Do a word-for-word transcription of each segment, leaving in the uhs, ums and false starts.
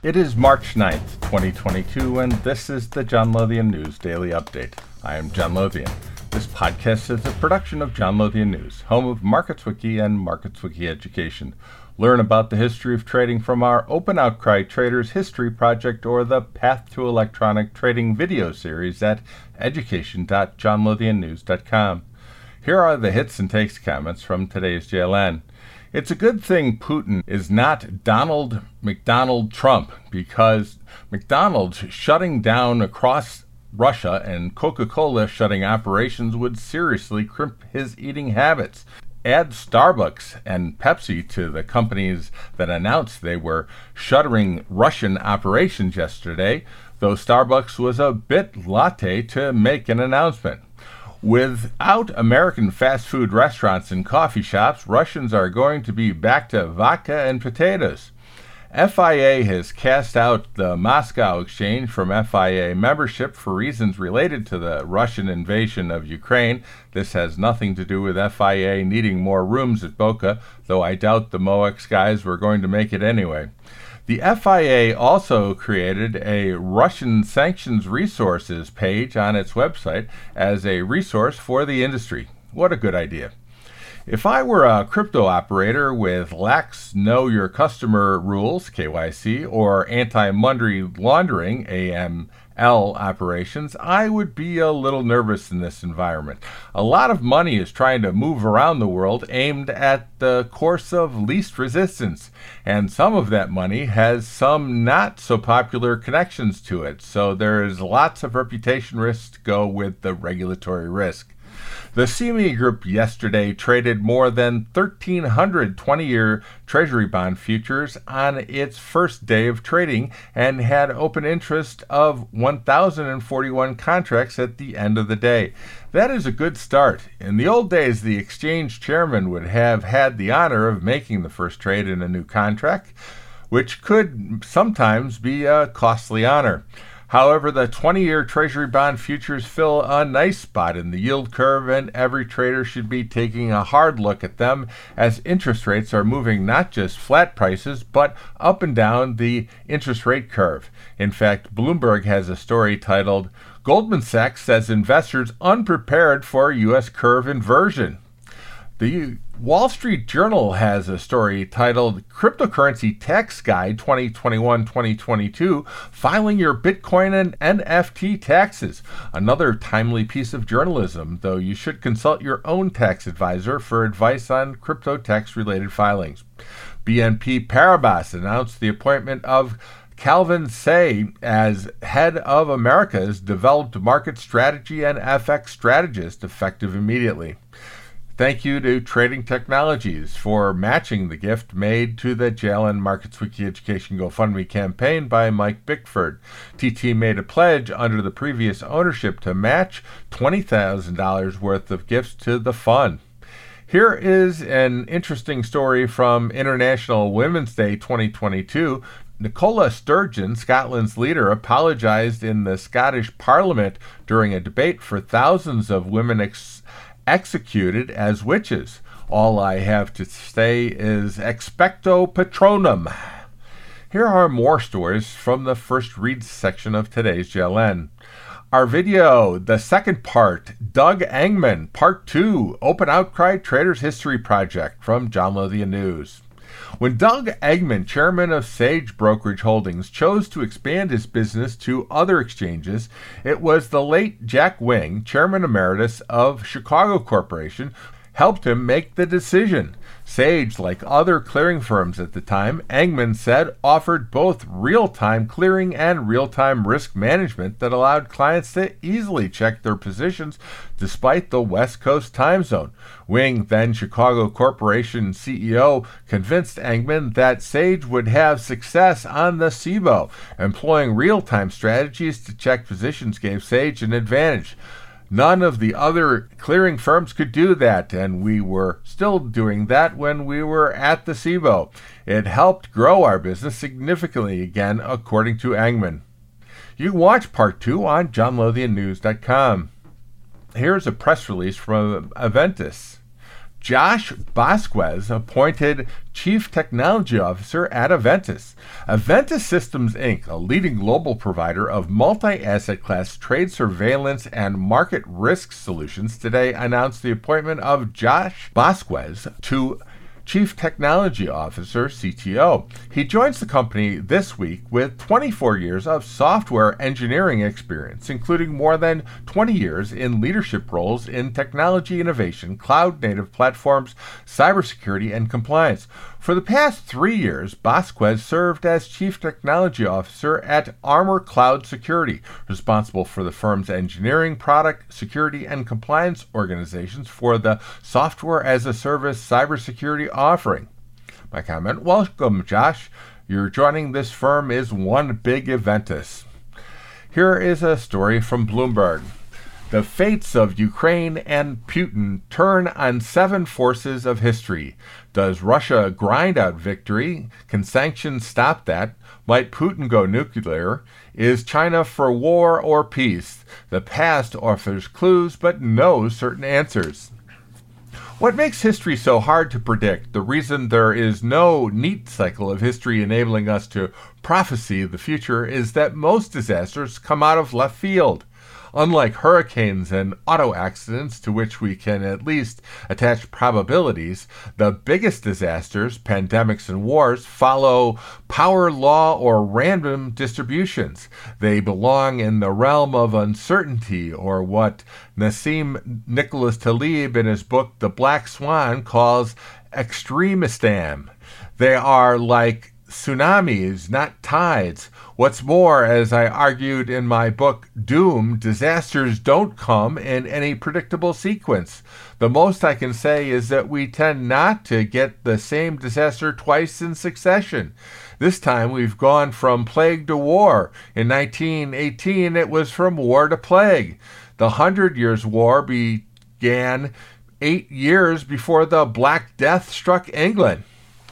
It is March ninth, twenty twenty-two, and this is the John Lothian News Daily Update. I am John Lothian. This podcast is a production of John Lothian News, home of MarketsWiki and MarketsWiki Education. Learn about the history of trading from our Open Outcry Traders History Project or the Path to Electronic Trading video series at education dot john lothian news dot com. Here are the hits and takes comments from today's J L N. It's a good thing Putin is not Donald McDonald Trump, because McDonald's shutting down across Russia and Coca-Cola shutting operations would seriously crimp his eating habits. Add Starbucks and Pepsi to the companies that announced they were shuttering Russian operations yesterday, though Starbucks was a bit latte to make an announcement. Without American fast food restaurants and coffee shops, Russians are going to be back to vodka and potatoes. F I A has cast out the Moscow Exchange from F I A membership for reasons related to the Russian invasion of Ukraine. This has nothing to do with F I A needing more rooms at Boca, though I doubt the M O X guys were going to make it anyway. The F I A also created a Russian sanctions resources page on its website as a resource for the industry. What a good idea. If I were a crypto operator with lax Know Your Customer rules, K Y C, or anti-money laundering, A M L, operations, I would be a little nervous in this environment. A lot of money is trying to move around the world aimed at the course of least resistance, and some of that money has some not so popular connections to it, so there is lots of reputation risk to go with the regulatory risk. The C M E Group yesterday traded more than thirteen hundred twenty-year Treasury bond futures on its first day of trading and had open interest of one thousand forty-one contracts at the end of the day. That is a good start. In the old days, the exchange chairman would have had the honor of making the first trade in a new contract, which could sometimes be a costly honor. However, the twenty-year Treasury bond futures fill a nice spot in the yield curve, and every trader should be taking a hard look at them as interest rates are moving not just flat prices, but up and down the interest rate curve. In fact, Bloomberg has a story titled, "Goldman Sachs Says Investors Unprepared for U S Curve Inversion." The Wall Street Journal has a story titled Cryptocurrency Tax Guide twenty twenty-one twenty twenty-two, Filing Your Bitcoin and N F T Taxes. Another timely piece of journalism, though you should consult your own tax advisor for advice on crypto tax-related filings. B N P Paribas announced the appointment of Calvin Say as head of America's Developed Market Strategy and F X Strategist, effective immediately. Thank you to Trading Technologies for matching the gift made to the J L N MarketsWiki Education GoFundMe campaign by Mike Bickford. T T made a pledge under the previous ownership to match twenty thousand dollars worth of gifts to the fund. Here is an interesting story from International Women's Day twenty twenty-two. Nicola Sturgeon, Scotland's leader, apologized in the Scottish Parliament during a debate for thousands of women ex- executed as witches. All I have to say is expecto patronum. Here are more stories from the first read section of today's J L N. Our video, the second part, Doug Engman, part two, Open Outcry Traders History Project from John Lothian News. When Doug Engman, chairman of Sage Brokerage Holdings, chose to expand his business to other exchanges, it was the late Jack Wing, chairman emeritus of Chicago Corporation, helped him make the decision. Sage, like other clearing firms at the time, Engman said, offered both real-time clearing and real-time risk management that allowed clients to easily check their positions despite the West Coast time zone. Wing, then Chicago Corporation C E O, convinced Engman that Sage would have success on the C B O. Employing real-time strategies to check positions gave Sage an advantage. None of the other clearing firms could do that, and we were still doing that when we were at the C B O. It helped grow our business significantly again, according to Engman. You can watch part two on john lothian news dot com. Here's a press release from Aventis. Josh Vasquez appointed Chief Technology Officer at Aventus. Aventus Systems, Incorporated, a leading global provider of multi-asset class trade surveillance and market risk solutions, today announced the appointment of Josh Vasquez to Chief Technology Officer, C T O. He joins the company this week with twenty-four years of software engineering experience, including more than twenty years in leadership roles in technology innovation, cloud-native platforms, cybersecurity, and compliance. For the past three years, Vasquez served as Chief Technology Officer at Armor Cloud Security, responsible for the firm's engineering, product, security, and compliance organizations for the software-as-a-service cybersecurity offering. My comment: welcome, Josh. You're joining this firm is one big Aventus. Here is a story from Bloomberg. The fates of Ukraine and Putin turn on seven forces of history. Does Russia grind out victory? Can sanctions stop that? Might Putin go nuclear? Is China for war or peace? The past offers clues, but no certain answers. What makes history so hard to predict? The reason there is no neat cycle of history enabling us to prophesy the future is that most disasters come out of left field. Unlike hurricanes and auto accidents, to which we can at least attach probabilities, the biggest disasters, pandemics and wars, follow power law or random distributions. They belong in the realm of uncertainty, or what Nassim Nicholas Taleb in his book The Black Swan calls extremistam. They are like tsunamis, not tides. What's more, as I argued in my book Doom, disasters don't come in any predictable sequence. The most I can say is that we tend not to get the same disaster twice in succession. This time we've gone from plague to war. In nineteen eighteen, it was from war to plague. The Hundred Years' War began eight years before the Black Death struck England.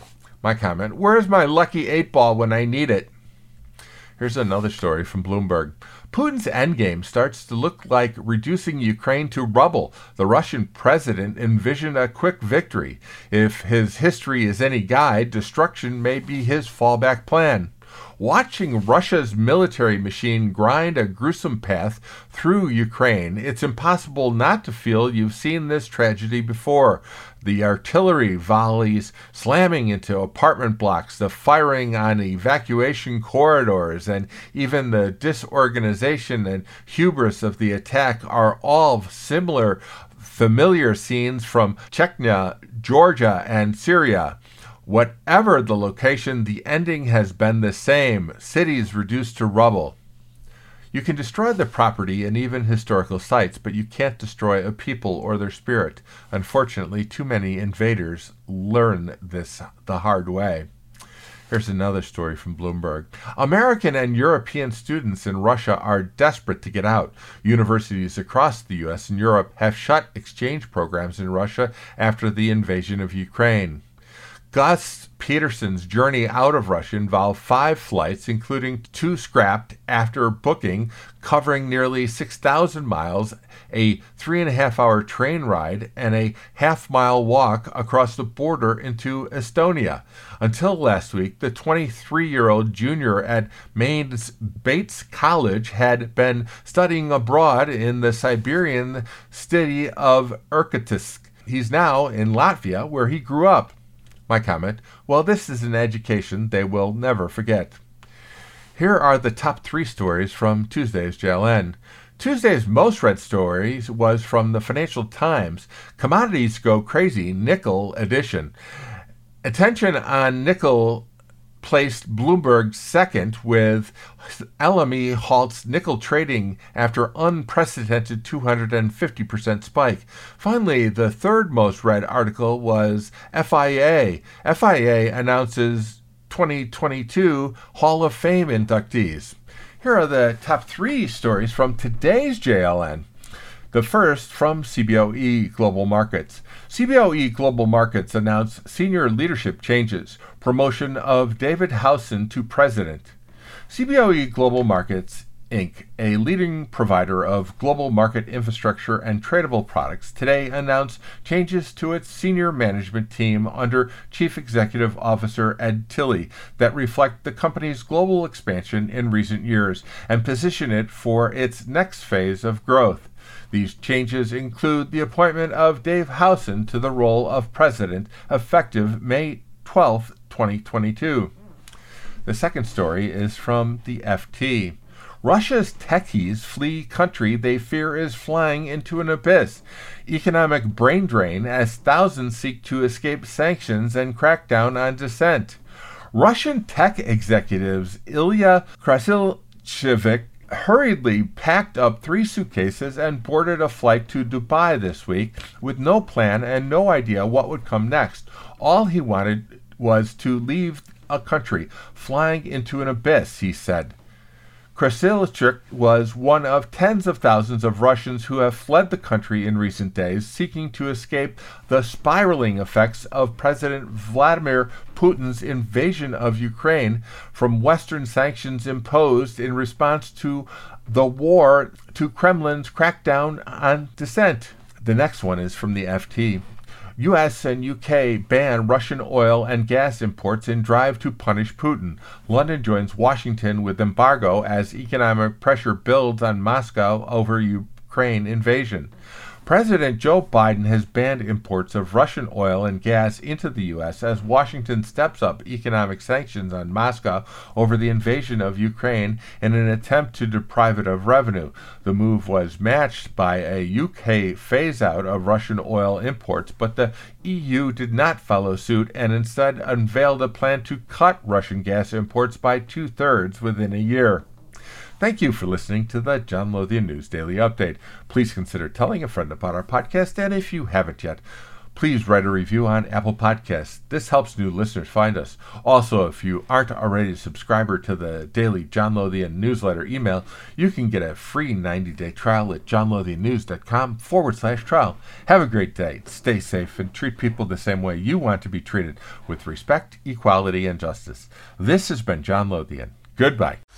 My comment: where's my lucky eight ball when I need it? Here's another story from Bloomberg. Putin's endgame starts to look like reducing Ukraine to rubble. The Russian president envisioned a quick victory. If his history is any guide, destruction may be his fallback plan. Watching Russia's military machine grind a gruesome path through Ukraine, it's impossible not to feel you've seen this tragedy before. The artillery volleys slamming into apartment blocks, the firing on evacuation corridors, and even the disorganization and hubris of the attack are all similar, familiar scenes from Chechnya, Georgia, and Syria. Whatever the location, the ending has been the same: cities reduced to rubble. You can destroy the property and even historical sites, but you can't destroy a people or their spirit. Unfortunately, too many invaders learn this the hard way. Here's another story from Bloomberg. American and European students in Russia are desperate to get out. Universities across the U S and Europe have shut exchange programs in Russia after the invasion of Ukraine. Gus Peterson's journey out of Russia involved five flights, including two scrapped after booking, covering nearly six thousand miles, a three and a half hour train ride, and a half mile walk across the border into Estonia. Until last week, the twenty-three-year-old junior at Maine's Bates College had been studying abroad in the Siberian city of Irkutsk. He's now in Latvia, where he grew up. My comment: well, this is an education they will never forget. Here are the top three stories from Tuesday's J L N. Tuesday's most read stories was from the Financial Times. Commodities go crazy, nickel edition. Attention on nickel placed Bloomberg second, with L M E halts nickel trading after unprecedented two hundred fifty percent spike. Finally, the third most read article was F I A. F I A announces twenty twenty-two Hall of Fame inductees. Here are the top three stories from today's J L N. The first from C B O E Global Markets. C B O E Global Markets announced senior leadership changes, promotion of David Howson to president. C B O E Global Markets Incorporated, a leading provider of global market infrastructure and tradable products, today announced changes to its senior management team under Chief Executive Officer Ed Tilly that reflect the company's global expansion in recent years and position it for its next phase of growth. These changes include the appointment of Dave Howson to the role of president effective May twelfth, twenty twenty-two. The second story is from the F T. Russia's techies flee country they fear is flying into an abyss. Economic brain drain as thousands seek to escape sanctions and crack down on dissent. Russian tech executives Ilya Krasilchevik hurriedly packed up three suitcases and boarded a flight to Dubai this week with no plan and no idea what would come next. All he wanted was to leave a country, flying into an abyss, he said. Krasilchuk was one of tens of thousands of Russians who have fled the country in recent days, seeking to escape the spiraling effects of President Vladimir Putin's invasion of Ukraine from Western sanctions imposed in response to the war to Kremlin's crackdown on dissent. The next one is from the F T. U S and U K ban Russian oil and gas imports in drive to punish Putin. London joins Washington with embargo as economic pressure builds on Moscow over Ukraine invasion. President Joe Biden has banned imports of Russian oil and gas into the U S as Washington steps up economic sanctions on Moscow over the invasion of Ukraine in an attempt to deprive it of revenue. The move was matched by a U K phase-out of Russian oil imports, but the E U did not follow suit and instead unveiled a plan to cut Russian gas imports by two-thirds within a year. Thank you for listening to the John Lothian News Daily Update. Please consider telling a friend about our podcast, and if you haven't yet, please write a review on Apple Podcasts. This helps new listeners find us. Also, if you aren't already a subscriber to the daily John Lothian newsletter email, you can get a free ninety-day trial at johnlothiannews.com forward slash trial. Have a great day, stay safe, and treat people the same way you want to be treated, with respect, equality, and justice. This has been John Lothian. Goodbye.